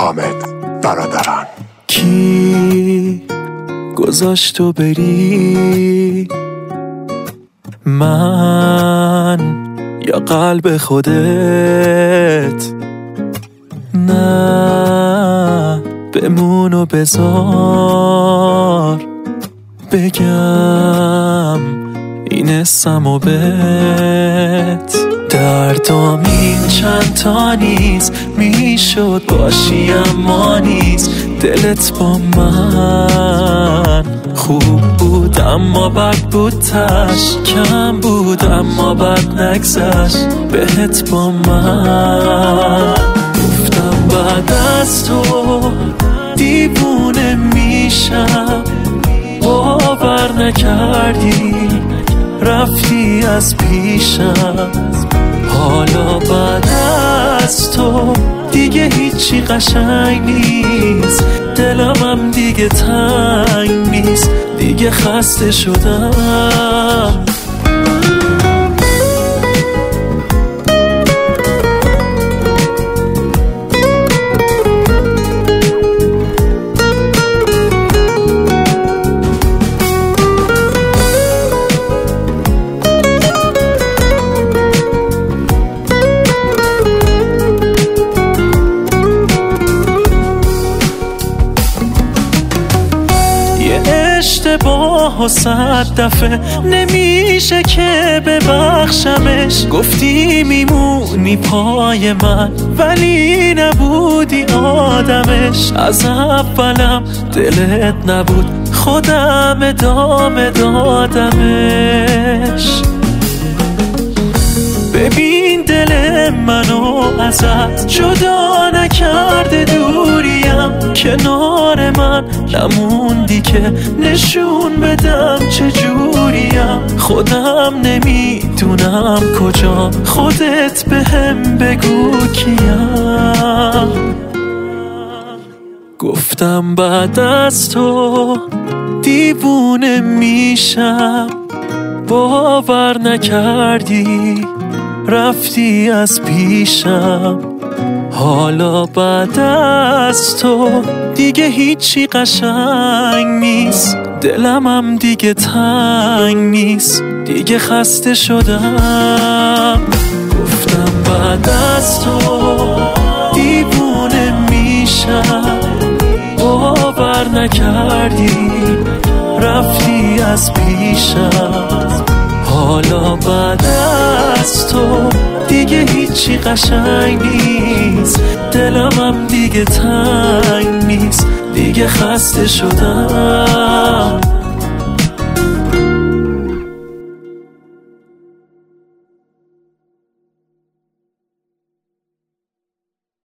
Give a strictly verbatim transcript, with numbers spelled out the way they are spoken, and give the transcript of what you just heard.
حامد برادران. کی گذاشت تو بری؟ من یا قلب خودت؟ نه بمون و بذار بگم این اسم و بهت. دردام این چند تا نیست، میشد باشی اما نیست. دلت با من خوب بود اما بد بود، تش کم بود اما بد نگذشت بهت با من. گفتم بعد از تو دیوونه میشم، باور نکردی رفتی از پیشم. حالا بعد از تو دیگه هیچی قشنگ نیست، دلم هم دیگه تنگ نیست، دیگه خسته شدم. اشتباه و صد دفعه نمیشه که ببخشمش. گفتی میمونی پای من ولی نبودی آدمش. از اولم دلت نبود، خودم ادامه دادمش. ببین دل منو ازت جدا نکرده دوریم، کنار من نموندی که نشون بدم چجوریم. خودم نمیدونم کجا، خودت بهم بگو کیم. گفتم بعد از تو دیوونه میشم، باور نکردی رفتی از پیشم. حالا بعد از تو دیگه هیچی قشنگ نیست، دلم هم دیگه تنگ نیست، دیگه خسته شدم. گفتم بعد از تو دیوونه میشم، باور نکردی رفتی از پیشم. حالا بعد از تو دیگه هیچی قشنگ نیست، دلم هم دیگه تنگ نیست، دیگه خسته شدم.